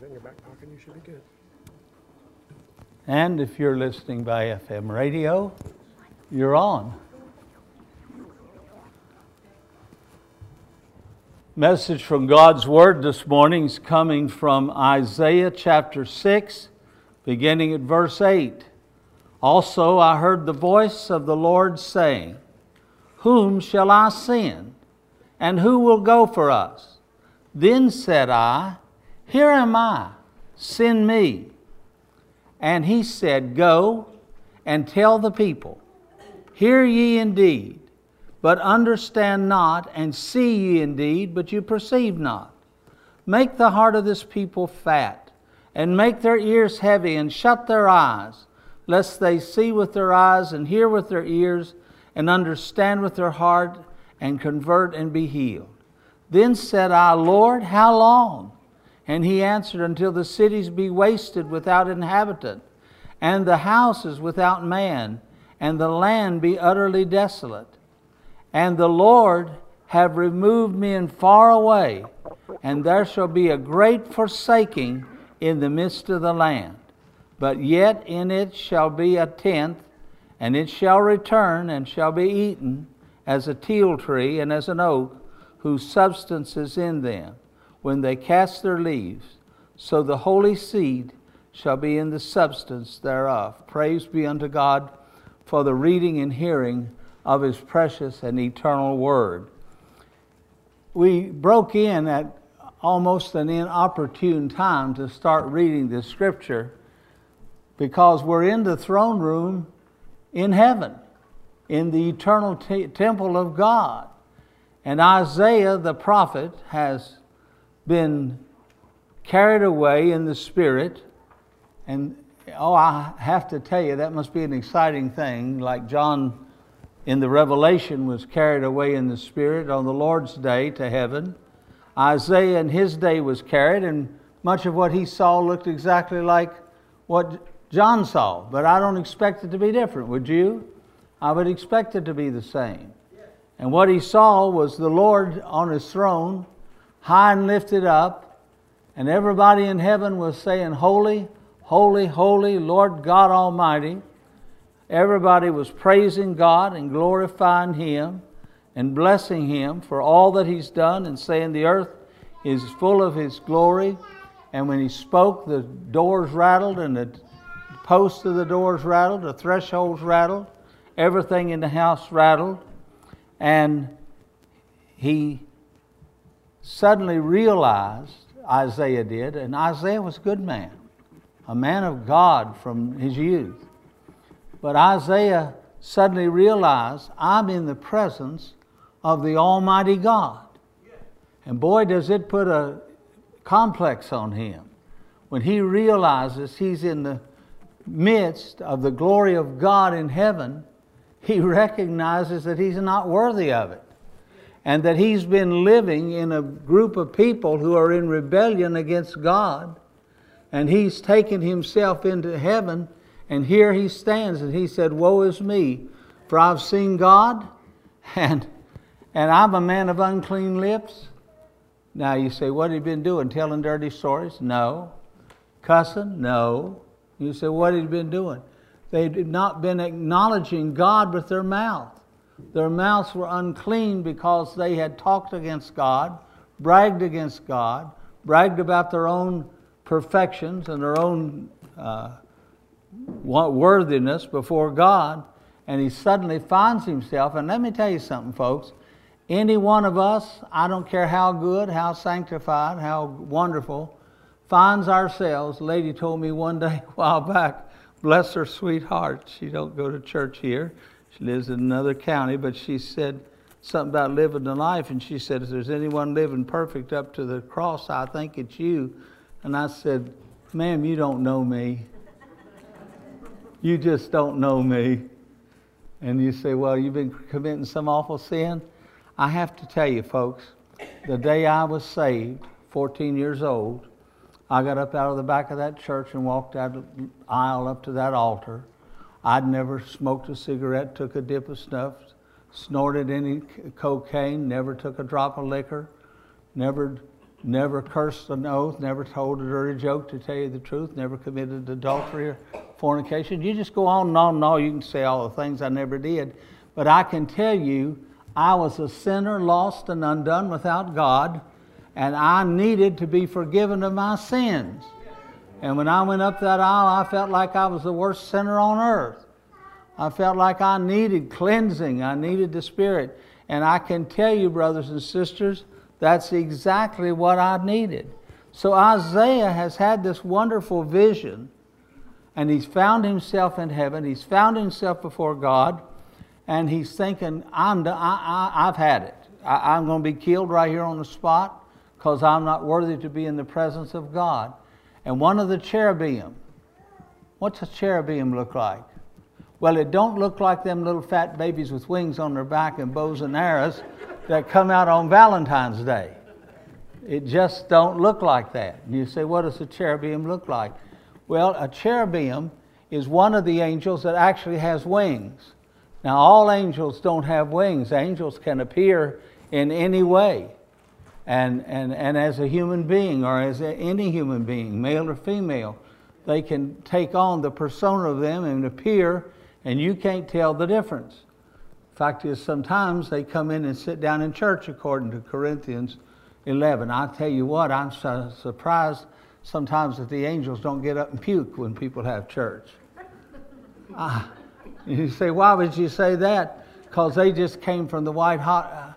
in your back pocket, you should be good. And if you're listening by FM radio, you're on. Message from God's Word this morning is coming from Isaiah chapter 6, beginning at verse 8. Also I heard the voice of the Lord saying, Whom shall I send? And who will go for us? Then said I, Here am I, send me. And he said, Go and tell the people, Hear ye indeed, but understand not, and see ye indeed, but you perceive not. Make the heart of this people fat, and make their ears heavy, and shut their eyes, lest they see with their eyes, and hear with their ears, and understand with their heart, and convert and be healed. Then said I, Lord, how long? And he answered, Until the cities be wasted without inhabitant, and the houses without man, and the land be utterly desolate. And the Lord have removed men far away, and there shall be a great forsaking in the midst of the land. But yet in it shall be a tenth, and it shall return, and shall be eaten, as a teil tree and as an oak, whose substance is in them, when they cast their leaves. So the holy seed shall be in the substance thereof. Praise be unto God for the reading and hearing of His precious and eternal Word. We broke in at almost an inopportune time to start reading this Scripture because we're in the throne room in heaven, in the eternal temple of God. And Isaiah the prophet has been carried away in the Spirit. And I have to tell you, that must be an exciting thing, like John in the Revelation was carried away in the Spirit on the Lord's day to heaven. Isaiah in his day was carried, and much of what he saw looked exactly like what John saw. But I don't expect it to be different, would you? I would expect it to be the same. And what he saw was the Lord on His throne, high and lifted up, and everybody in heaven was saying, Holy, holy, holy, Lord God Almighty. Everybody was praising God and glorifying Him and blessing Him for all that He's done, and saying the earth is full of His glory. And when He spoke, the doors rattled, and the posts of the doors rattled, the thresholds rattled, everything in the house rattled. And he suddenly realized, Isaiah did, and Isaiah was a good man, a man of God from his youth. But Isaiah suddenly realized, I'm in the presence of the Almighty God. And boy, does it put a complex on him. When he realizes he's in the midst of the glory of God in heaven, he recognizes that he's not worthy of it. And that he's been living in a group of people who are in rebellion against God. And he's taken himself into heaven, and here he stands, and he said, Woe is me, for I've seen God, and I'm a man of unclean lips. Now you say, what have you been doing? Telling dirty stories? No. Cussing? No. You say, what have you been doing? They had not been acknowledging God with their mouth. Their mouths were unclean because they had talked against God, bragged against God, bragged about their own perfections and their own worthiness before God. And he suddenly finds himself, and let me tell you something, folks. Any one of us, I don't care how good, how sanctified, how wonderful, finds ourselves. A lady told me one day a while back, bless her sweet heart, she don't go to church here. She lives in another county, but she said something about living the life, and she said, if there's anyone living perfect up to the cross, I think it's you. And I said, ma'am, you don't know me. You just don't know me. And you say, well, you've been committing some awful sin. I have to tell you, folks, the day I was saved, 14 years old, I got up out of the back of that church and walked out the aisle up to that altar. I'd never smoked a cigarette, took a dip of snuff, snorted any cocaine, never took a drop of liquor, never never cursed an oath, never told a dirty joke, to tell you the truth, never committed adultery or fornication. You just go on and on and on. You can say all the things I never did. But I can tell you, I was a sinner, lost and undone without God, and I needed to be forgiven of my sins. And when I went up that aisle, I felt like I was the worst sinner on earth. I felt like I needed cleansing. I needed the Spirit. And I can tell you, brothers and sisters, that's exactly what I needed. So Isaiah has had this wonderful vision, and he's found himself in heaven. He's found himself before God, and he's thinking, I've had it. I'm going to be killed right here on the spot because I'm not worthy to be in the presence of God. And one of the cherubim, what's a cherubim look like? Well, it don't look like them little fat babies with wings on their back and bows and arrows that come out on Valentine's Day. It just don't look like that. And you say, what does a cherubim look like? Well, a cherubim is one of the angels that actually has wings. Now, all angels don't have wings. Angels can appear in any way. And as a human being, or as any human being, male or female, they can take on the persona of them and appear, and you can't tell the difference. Fact is, sometimes they come in and sit down in church according to Corinthians 11. I tell you what, I'm so surprised sometimes that the angels don't get up and puke when people have church. You say, why would you say that? Because they just came from the white hot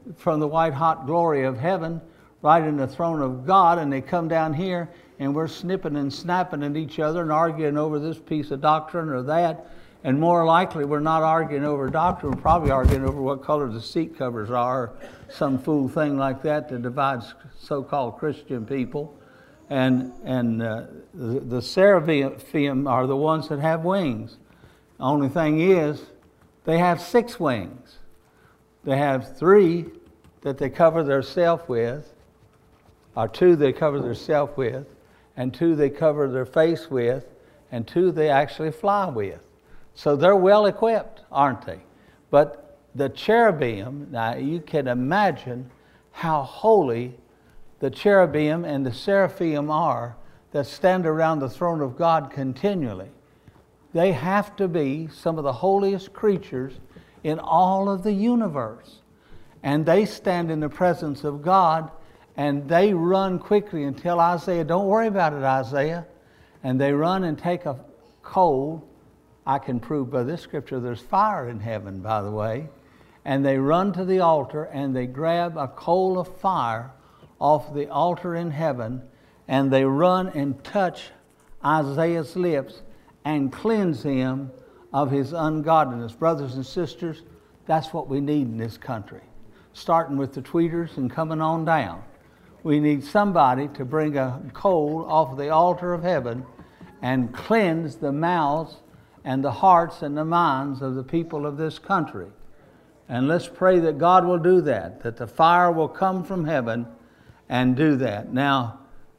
glory of heaven, right in the throne of God, and they come down here and we're snipping and snapping at each other and arguing over this piece of doctrine or that. And more likely, we're not arguing over doctrine. We're probably arguing over what color the seat covers are, or some fool thing like that that divides so-called Christian people. And the seraphim are the ones that have wings. The only thing is, they have 6 wings. They have 3 that they cover themselves with, or 2 they cover themselves with, and 2 they cover their face with, and 2 they actually fly with. So they're well equipped, aren't they? But the cherubim, now you can imagine how holy the cherubim and the seraphim are that stand around the throne of God continually. They have to be some of the holiest creatures in all of the universe. And they stand in the presence of God, and they run quickly and tell Isaiah, don't worry about it, Isaiah. And they run and take a coal. I can prove by this scripture there's fire in heaven, by the way. And they run to the altar and they grab a coal of fire off the altar in heaven, and they run and touch Isaiah's lips and cleanse him of his ungodliness. Brothers and sisters, that's what we need in this country. Starting with the tweeters and coming on down. We need somebody to bring a coal off the altar of heaven and cleanse the mouths and the hearts and the minds of the people of this country. And let's pray that God will do that the fire will come from heaven and do that. Now,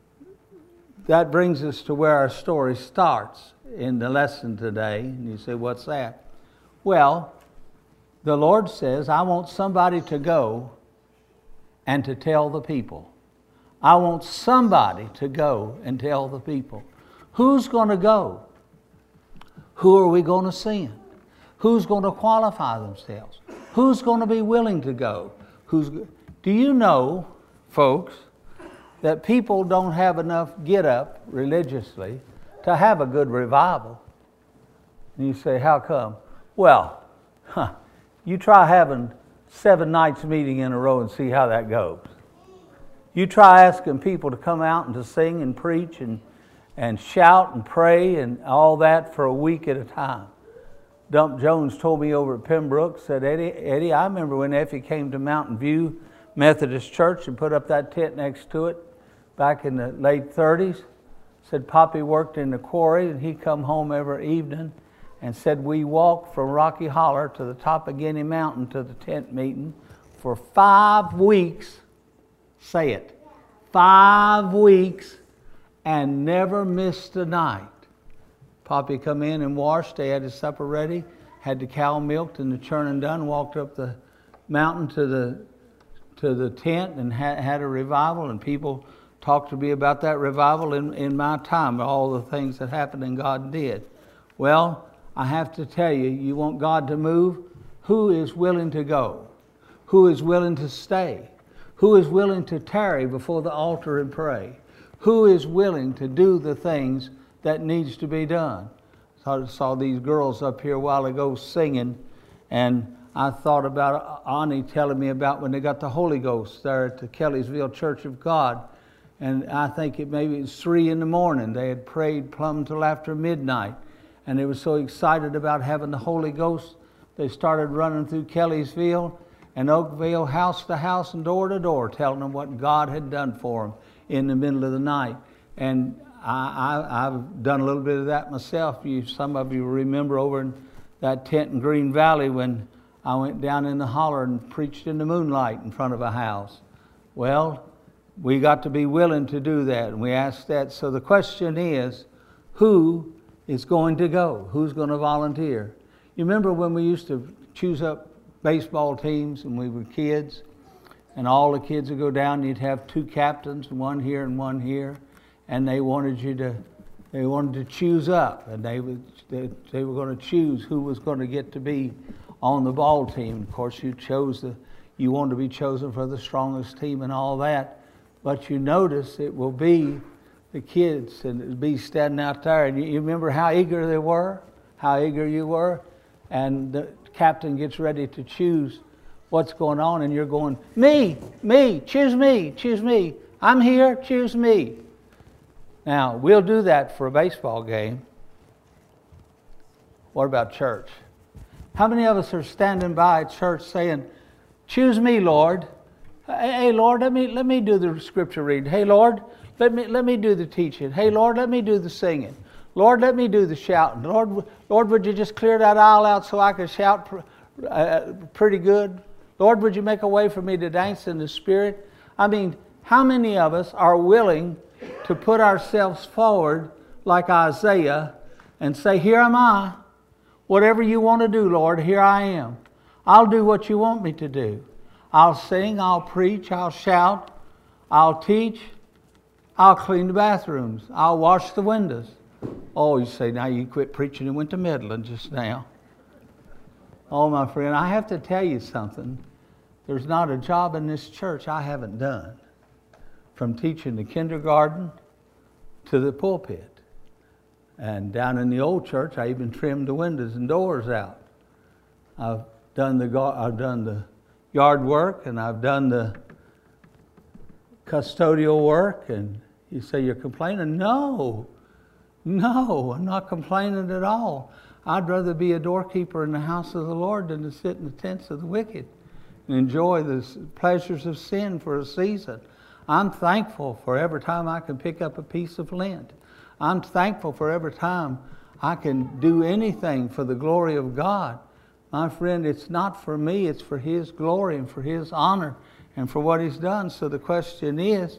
that brings us to where our story starts in the lesson today. And you say, what's that? Well, the Lord says, I want somebody to go and to tell the people. I want somebody to go and tell the people. Who's going to go? Who are we going to send? Who's going to qualify themselves? Who's going to be willing to go? Do you know, folks, that people don't have enough get up religiously to have a good revival? And you say, how come? Well, you try having 7 nights meeting in a row and see how that goes. You try asking people to come out and to sing and preach and shout and pray and all that for a week at a time. Dump Jones told me over at Pembroke, said, Eddie, I remember when Effie came to Mountain View Methodist Church and put up that tent next to it back in the late 30s. Said Poppy worked in the quarry and he'd come home every evening, and said we walked from Rocky Holler to the top of Guinea Mountain to the tent meeting for 5 weeks. Say it. 5 weeks, and never missed a night. Poppy come in and washed, they had his supper ready, had the cow milked and the churning done, walked up the mountain to the to the tent and had a revival, and people talked to me about that revival in my time, all the things that happened and God did. Well, I have to tell you, you want God to move? Who is willing to go? Who is willing to stay? Who is willing to tarry before the altar and pray? Who is willing to do the things that needs to be done? So I saw these girls up here a while ago singing, and I thought about Ani telling me about when they got the Holy Ghost there at the Kellysville Church of God. And I think maybe it was 3 a.m. They had prayed plumb till after midnight. And they were so excited about having the Holy Ghost, they started running through Kellysville and Oakville, house to house and door to door, telling them what God had done for them in the middle of the night. And I've done a little bit of that myself. Some of you remember over in that tent in Green Valley when I went down in the holler and preached in the moonlight in front of a house. Well, we got to be willing to do that, and we asked that. So the question is, who is going to go? Who's going to volunteer? You remember when we used to choose up baseball teams and we were kids, and all the kids would go down, and you'd have 2 captains, one here and one here, and they wanted to choose up, and they were going to choose who was going to get to be on the ball team. Of course, you wanted to be chosen for the strongest team and all that, but you notice it will be the kids, and it'll be standing out there, and you remember how eager they were, how eager you were, and the captain gets ready to choose what's going on, and you're going, me, choose me, I'm here, choose me. Now, we'll do that for a baseball game. What about church? How many of us are standing by at church saying, choose me, Lord. Hey, Lord, let me do the scripture reading. Hey, Lord, let me do the teaching. Hey, Lord, let me do the singing. Lord, let me do the shouting. Lord, would you just clear that aisle out so I could shout pretty good? Lord, would you make a way for me to dance in the Spirit? I mean, how many of us are willing to put ourselves forward like Isaiah and say, here am I. Whatever you want to do, Lord, here I am. I'll do what you want me to do. I'll sing, I'll preach, I'll shout, I'll teach, I'll clean the bathrooms, I'll wash the windows. Oh, you say, now you quit preaching and went to meddling just now. Oh, my friend, I have to tell you something. There's not a job in this church I haven't done, from teaching the kindergarten to the pulpit. And down in the old church, I even trimmed the windows and doors out. I've done the yard work, and I've done the custodial work. And you say, you're complaining? No, I'm not complaining at all. I'd rather be a doorkeeper in the house of the Lord than to sit in the tents of the wicked and enjoy the pleasures of sin for a season. I'm thankful for every time I can pick up a piece of lint. I'm thankful for every time I can do anything for the glory of God. My friend, it's not for me, it's for His glory and for His honor and for what He's done. So the question is,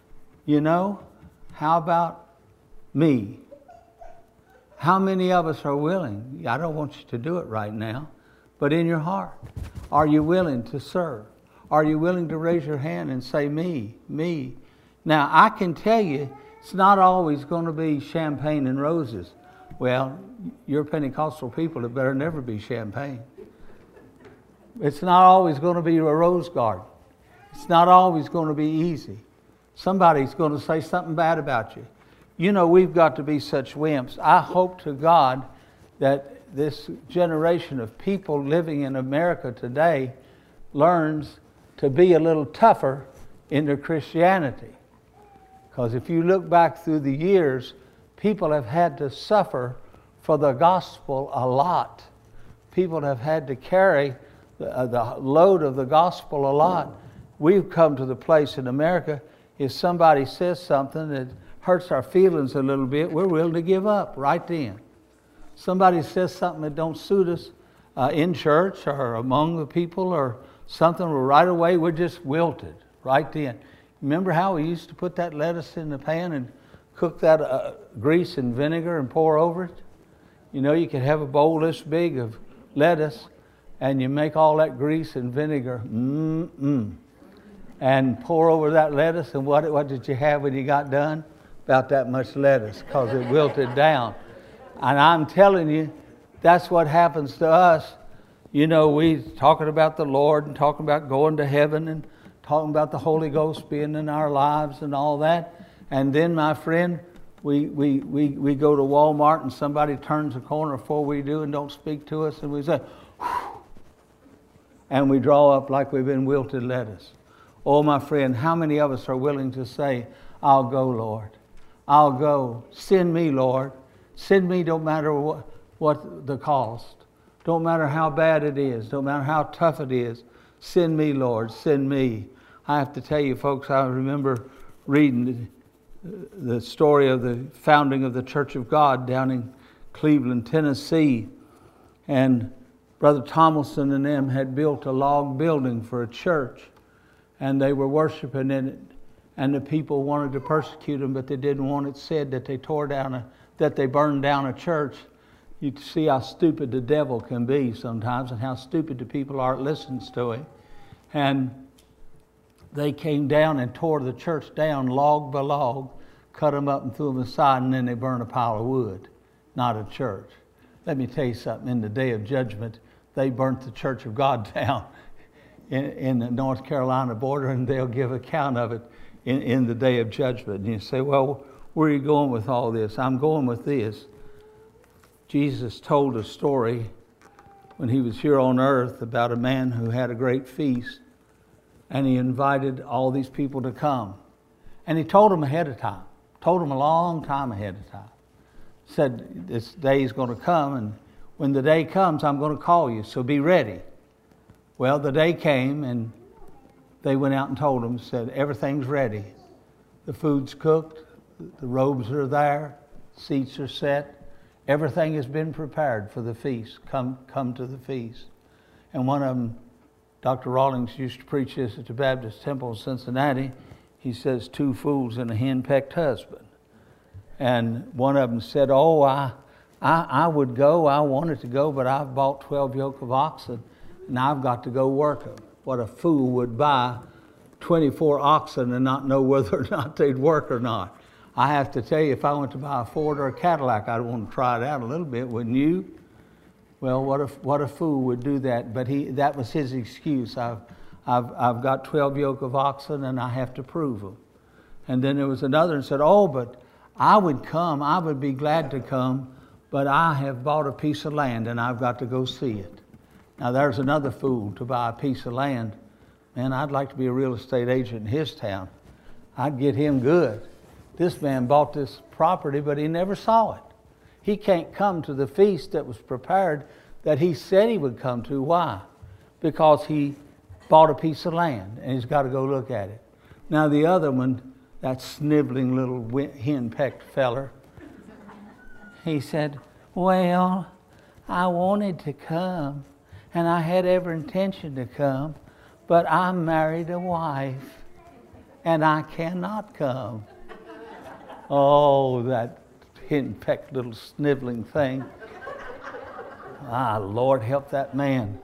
how about me? How many of us are willing? I don't want you to do it right now, but in your heart, are you willing to serve? Are you willing to raise your hand and say, me? Now, I can tell you, it's not always going to be champagne and roses. Well, you're Pentecostal people, it better never be champagne. It's not always going to be a rose garden. It's not always going to be easy. Somebody's going to say something bad about you. We've got to be such wimps. I hope to God that this generation of people living in America today learns to be a little tougher in their Christianity. Because if you look back through the years, people have had to suffer for the gospel a lot. People have had to carry the load of the gospel a lot. We've come to the place in America, if somebody says something that hurts our feelings a little bit, we're willing to give up right then. Somebody says something that don't suit us in church or among the people or something, right away we're just wilted right then. Remember how we used to put that lettuce in the pan and cook that grease and vinegar and pour over it? You could have a bowl this big of lettuce and you make all that grease and vinegar. and pour over that lettuce. And what did you have when you got done? About that much lettuce, because it wilted down. And I'm telling you, that's what happens to us. You know, we talking about the Lord and talking about going to heaven and talking about the Holy Ghost being in our lives and all that. And then, my friend, we go to Walmart and somebody turns a corner before we do and don't speak to us, and we say, whew, and we draw up like we've been wilted lettuce. Oh, my friend, how many of us are willing to say, I'll go, Lord. I'll go. Send me, Lord. Send me, don't matter what the cost. Don't matter how bad it is. Don't matter how tough it is. Send me, Lord. Send me. I have to tell you, folks, I remember reading the story of the founding of the Church of God down in Cleveland, Tennessee. And Brother Thomason and them had built a log building for a church. And they were worshiping in it. And the people wanted to persecute them, but they didn't want it said that they that they burned down a church. You see how stupid the devil can be sometimes, and how stupid the people are that listens to him. And they came down and tore the church down log by log, cut them up and threw them aside, and then they burned a pile of wood, not a church. Let me tell you something. In the day of judgment, they burnt the Church of God down in the North Carolina border, and they'll give account of it in the day of judgment. And you say, well, where are you going with all this? I'm going with this. Jesus told a story when he was here on earth about a man who had a great feast, and he invited all these people to come. And he told them ahead of time, told them a long time ahead of time. Said, this day is going to come, and when the day comes, I'm going to call you, so be ready. Well, the day came, and they went out and told them, said, everything's ready. The food's cooked, the robes are there, seats are set. Everything has been prepared for the feast. Come to the feast. And one of them, Dr. Rawlings used to preach this at the Baptist Temple in Cincinnati. He says, 2 fools and a hen-pecked husband. And one of them said, oh, I would go, I wanted to go, but I've bought 12 yoke of oxen, and I've got to go work them. What a fool would buy 24 oxen and not know whether or not they'd work or not. I have to tell you, if I went to buy a Ford or a Cadillac, I'd want to try it out a little bit, wouldn't you? Well, what a fool would do that? But that was his excuse. I've got 12 yoke of oxen and I have to prove them. And then there was another and said, oh, but I would come. I would be glad to come, but I have bought a piece of land and I've got to go see it. Now there's another fool to buy a piece of land. Man, I'd like to be a real estate agent in his town. I'd get him good. This man bought this property, but he never saw it. He can't come to the feast that was prepared that he said he would come to. Why? Because he bought a piece of land and he's got to go look at it. Now the other one, that sniveling little hen-pecked feller, he said, well, I wanted to come and I had every intention to come, but I married a wife and I cannot come. Oh, that hen-pecked little sniveling thing. Ah, Lord, help that man.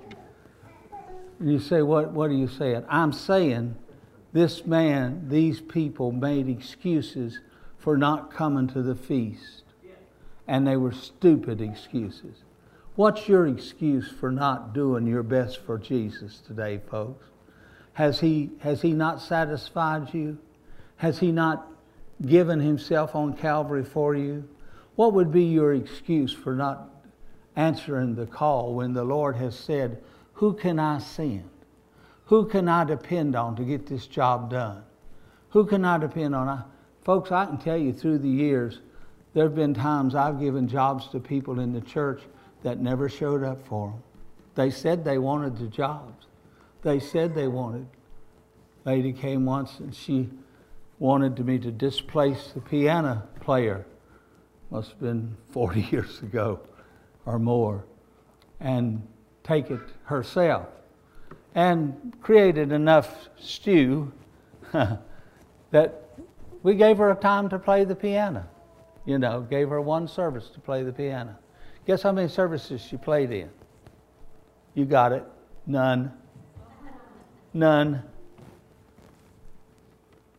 You say, what are you saying? I'm saying this man, these people made excuses for not coming to the feast. And they were stupid excuses. What's your excuse for not doing your best for Jesus today, folks? Has he not satisfied you? Has he not given himself on Calvary for you? What would be your excuse for not answering the call when the Lord has said, who can I send? Who can I depend on to get this job done? Who can I depend on? Folks, I can tell you through the years, there have been times I've given jobs to people in the church that never showed up for them. They said they wanted the jobs. They said they wanted. A lady came once and she wanted me to displace the piano player. Must have been 40 years ago or more. And take it herself. And created enough stew that we gave her a time to play the piano. You know, gave her one service to play the piano. Guess how many services she played in? You got it. None.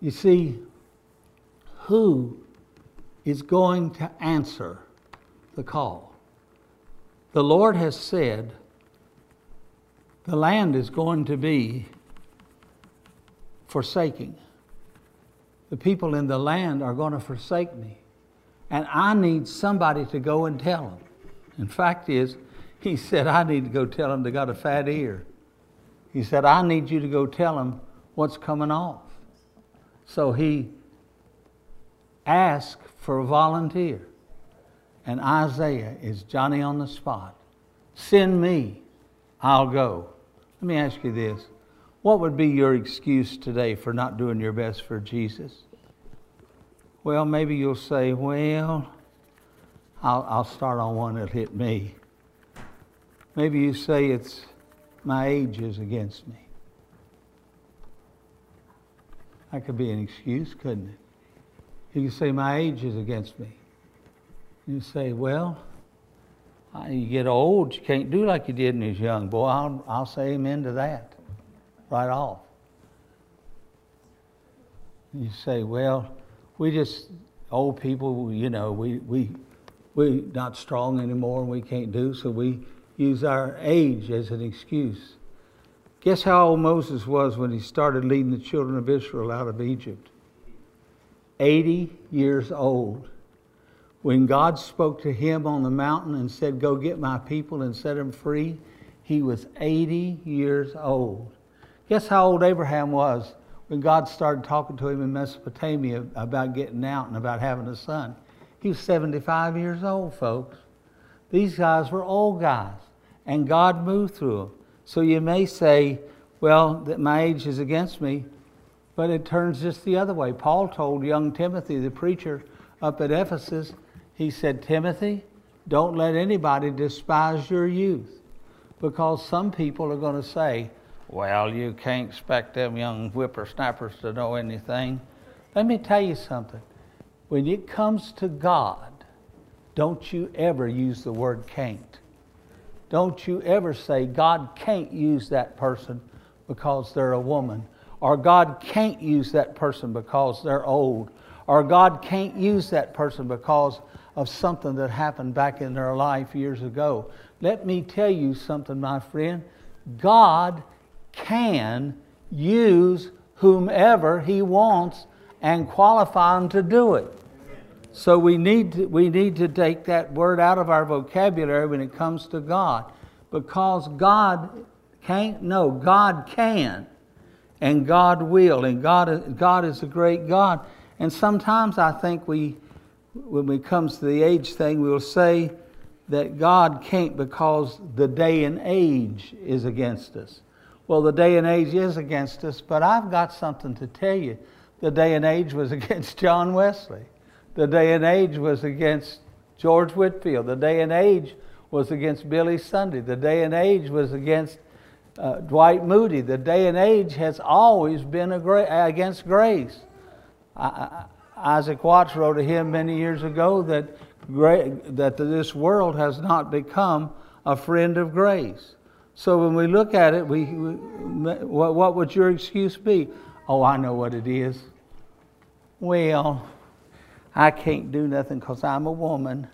You see, who is going to answer the call? The Lord has said the land is going to be forsaking. The people in the land are going to forsake me. And I need somebody to go and tell them. In fact is, he said, I need to go tell them they got a fat ear. He said, I need you to go tell them what's coming off. So he asked for a volunteer. And Isaiah is Johnny on the spot. Send me, I'll go. Let me ask you this. What would be your excuse today for not doing your best for Jesus? Well, maybe you'll say, well, I'll start on one that hit me. Maybe you say it's my age is against me. That could be an excuse, couldn't it? You could say, my age is against me. You say, well, you get old, you can't do like you did when you was young. Boy, I'll say amen to that right off. You say, well, we just, old people, you know, we're not strong anymore and we can't do, so we use our age as an excuse. Guess how old Moses was when he started leading the children of Israel out of Egypt? 80 years old. When God spoke to him on the mountain and said, go get my people and set them free, he was 80 years old. Guess how old Abraham was when God started talking to him in Mesopotamia about getting out and about having a son? He was 75 years old, folks. These guys were old guys, and God moved through them. So you may say, well, that my age is against me, but it turns just the other way. Paul told young Timothy, the preacher up at Ephesus, he said, Timothy, don't let anybody despise your youth, because some people are going to say, well, you can't expect them young whippersnappers to know anything. Let me tell you something. When it comes to God, don't you ever use the word can't. Don't you ever say, God can't use that person because they're a woman. Or God can't use that person because they're old. Or God can't use that person because of something that happened back in their life years ago. Let me tell you something, my friend. God can use whomever He wants and qualify them to do it. So we need to take that word out of our vocabulary when it comes to God. Because God can't, no, God can. And God will. And God is a great God. And sometimes I think when it comes to the age thing, we'll say that God can't because the day and age is against us. Well, the day and age is against us, but I've got something to tell you. The day and age was against John Wesley. The day and age was against George Whitefield. The day and age was against Billy Sunday. The day and age was against Dwight Moody. The day and age has always been against grace. Isaac Watts wrote a hymn many years ago that this world has not become a friend of grace. So when we look at it, what would your excuse be? Oh, I know what it is. Well, I can't do nothing because I'm a woman.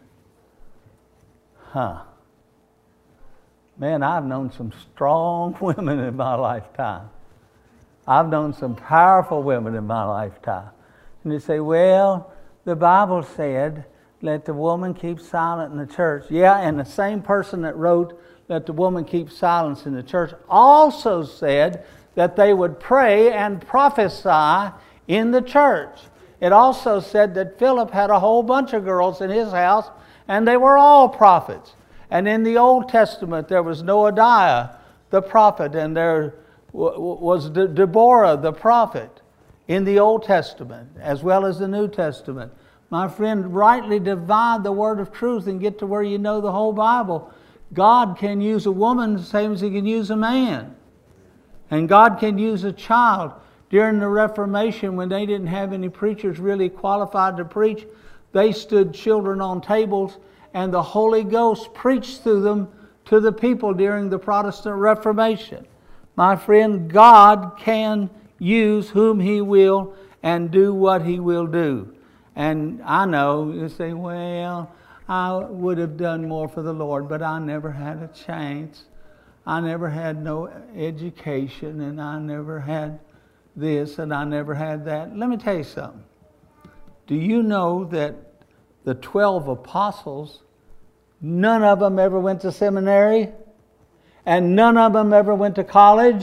Man, I've known some strong women in my lifetime. I've known some powerful women in my lifetime. And you say, well, the Bible said, let the woman keep silent in the church. Yeah, and the same person that wrote, let the woman keep silence in the church, also said that they would pray and prophesy in the church. It also said that Philip had a whole bunch of girls in his house, and they were all prophets. And in the Old Testament, there was Noadiah, the prophet, and there was Deborah, the prophet, in the Old Testament, as well as the New Testament. My friend, rightly divide the word of truth and get to where you know the whole Bible. God can use a woman the same as He can use a man. And God can use a child. During the Reformation, when they didn't have any preachers really qualified to preach, they stood children on tables and the Holy Ghost preached through them to the people during the Protestant Reformation. My friend, God can use whom He will and do what He will do. And I know you say, well, I would have done more for the Lord, but I never had a chance. I never had no education, and I never had this, and I never had that. Let me tell you something. Do you know that the 12 apostles, none of them ever went to seminary, and none of them ever went to college,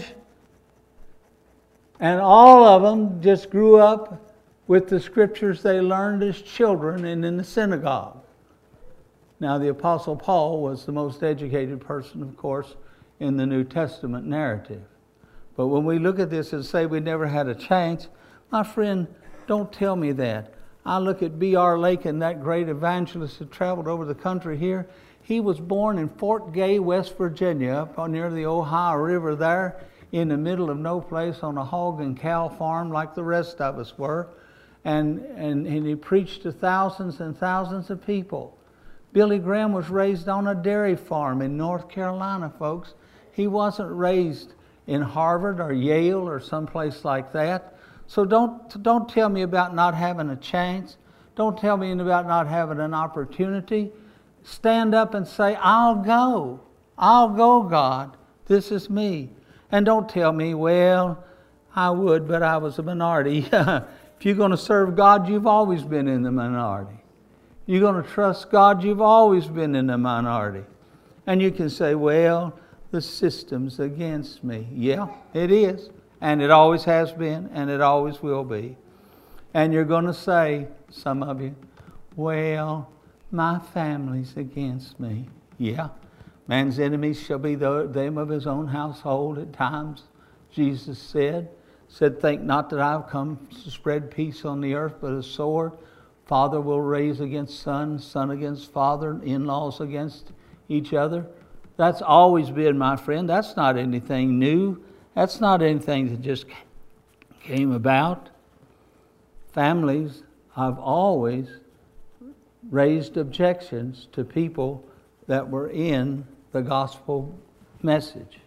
and all of them just grew up with the scriptures they learned as children and in the synagogue? Now, the Apostle Paul was the most educated person, of course, in the New Testament narrative. But when we look at this and say we never had a chance, my friend, don't tell me that. I look at B.R. Lakin, that great evangelist that traveled over the country here. He was born in Fort Gay, West Virginia, up near the Ohio River there, in the middle of no place on a hog and cow farm like the rest of us were. And he preached to thousands and thousands of people. Billy Graham was raised on a dairy farm in North Carolina, folks. He wasn't raised in Harvard or Yale or someplace like that. So don't tell me about not having a chance. Don't tell me about not having an opportunity. Stand up and say, I'll go. I'll go, God. This is me. And don't tell me, well, I would, but I was a minority. If you're going to serve God, you've always been in the minority. You're going to trust God, you've always been in the minority. And you can say, well, the system's against me. Yeah, it is. And it always has been, and it always will be. And you're going to say, some of you, well, my family's against me. Yeah. Man's enemies shall be them of his own household at times, Jesus said, think not that I've come to spread peace on the earth, but a sword. Father will raise against son, son against father, in-laws against each other. That's always been, my friend. That's not anything new. That's not anything that just came about. Families have always raised objections to people that were in the gospel message.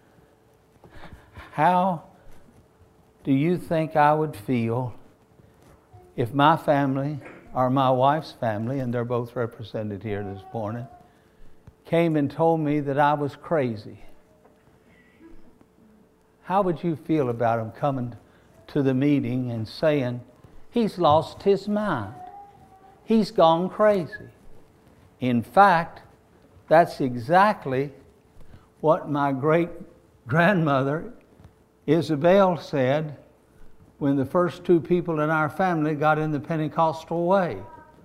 How do you think I would feel if my family or my wife's family, and they're both represented here this morning, came and told me that I was crazy? How would you feel about them coming to the meeting and saying, he's lost his mind. He's gone crazy. In fact, that's exactly what my great-grandmother Isabel said when the first two people in our family got in the Pentecostal way.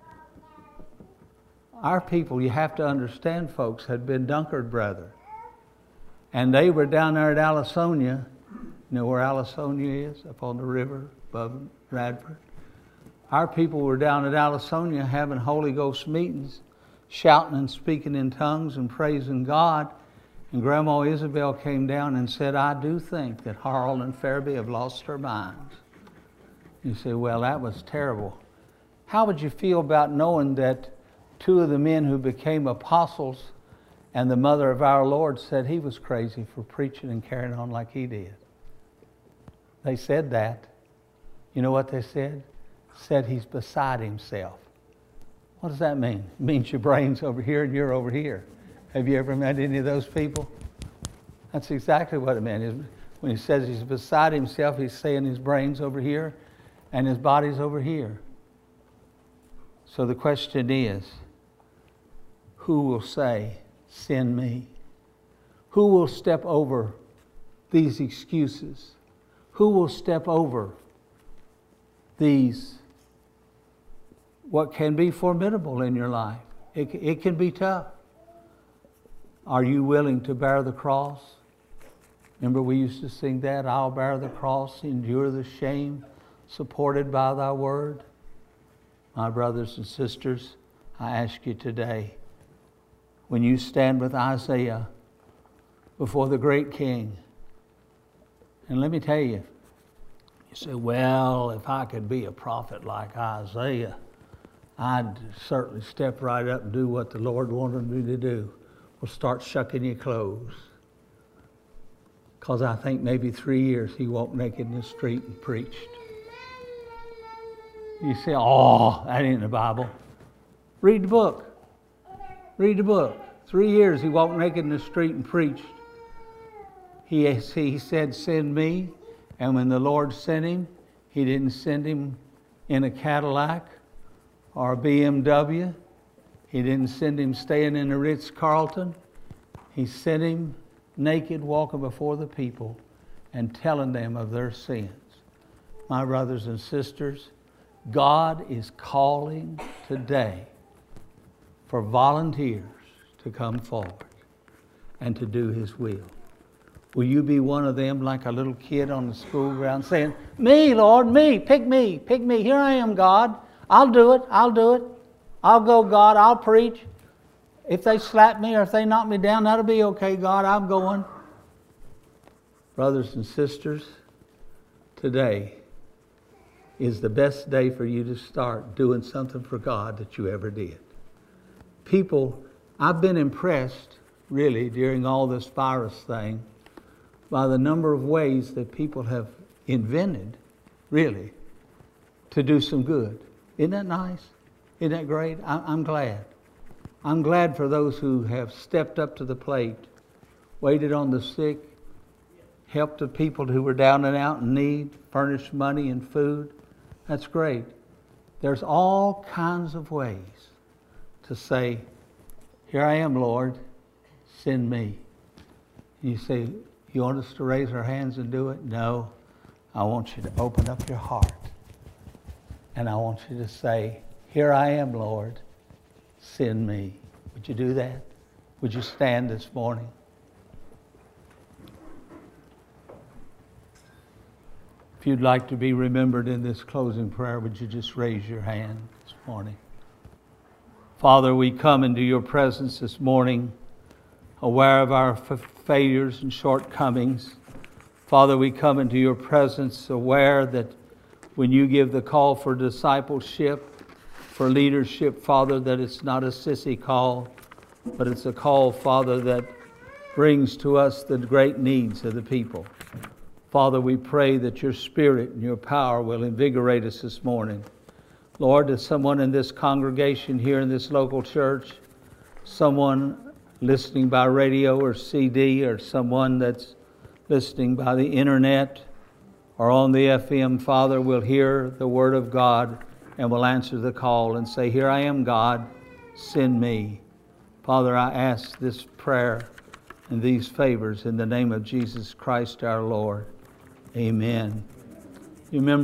Our people, you have to understand, folks, had been Dunkard brethren. And they were down there at Allisonia. You know where Allisonia is? Up on the river above Radford. Our people were down at Allisonia having Holy Ghost meetings, shouting and speaking in tongues and praising God. And Grandma Isabel came down and said, I do think that Harl and Fairby have lost their minds. You say, well, that was terrible. How would you feel about knowing that two of the men who became apostles and the mother of our Lord said he was crazy for preaching and carrying on like he did? They said that. You know what they said? Said he's beside himself. What does that mean? It means your brain's over here and you're over here. Have you ever met any of those people? That's exactly what it meant. When he says he's beside himself, he's saying his brain's over here and his body's over here. So the question is, who will say, send me? Who will step over these excuses? Who will step over these, what can be formidable in your life? It can be tough. Are you willing to bear the cross? Remember we used to sing that, I'll bear the cross, endure the shame, supported by thy word. My brothers and sisters, I ask you today, when you stand with Isaiah before the great king, and let me tell you, you say, well, if I could be a prophet like Isaiah, I'd certainly step right up and do what the Lord wanted me to do. Well, start shucking your clothes. Because I think maybe 3 years he walked naked in the street and preached. You say, oh, that ain't the Bible. Read the book. Read the book. 3 years he walked naked in the street and preached. He said, send me. And when the Lord sent him, He didn't send him in a Cadillac or a BMW. He didn't send him staying in a Ritz-Carlton. He sent him naked, walking before the people and telling them of their sins. My brothers and sisters, God is calling today for volunteers to come forward and to do His will. Will you be one of them, like a little kid on the school ground saying, me, Lord, me, pick me, here I am, God. I'll do it. I'll go, God, I'll preach. If they slap me or if they knock me down, that'll be okay, God, I'm going. Brothers and sisters, today is the best day for you to start doing something for God that you ever did. People, I've been impressed, really, during all this virus thing, by the number of ways that people have invented, really, to do some good. Isn't that nice? Isn't that great? I'm glad. I'm glad for those who have stepped up to the plate, waited on the sick, helped the people who were down and out in need, furnished money and food. That's great. There's all kinds of ways to say, here I am, Lord, send me. You say, you want us to raise our hands and do it? No. I want you to open up your heart. And I want you to say, here I am, Lord, send me. Would you do that? Would you stand this morning? If you'd like to be remembered in this closing prayer, would you just raise your hand this morning? Father, we come into your presence this morning, aware of our failures and shortcomings. Father, we come into your presence aware that when you give the call for discipleship, for leadership, Father, that it's not a sissy call, but it's a call, Father, that brings to us the great needs of the people. Father, we pray that your Spirit and your power will invigorate us this morning. Lord, to someone in this congregation here in this local church, someone listening by radio or CD, or someone that's listening by the internet or on the FM, Father, will hear the word of God and will answer the call and say, here I am, God, send me. Father, I ask this prayer and these favors in the name of Jesus Christ our Lord. Amen. You remember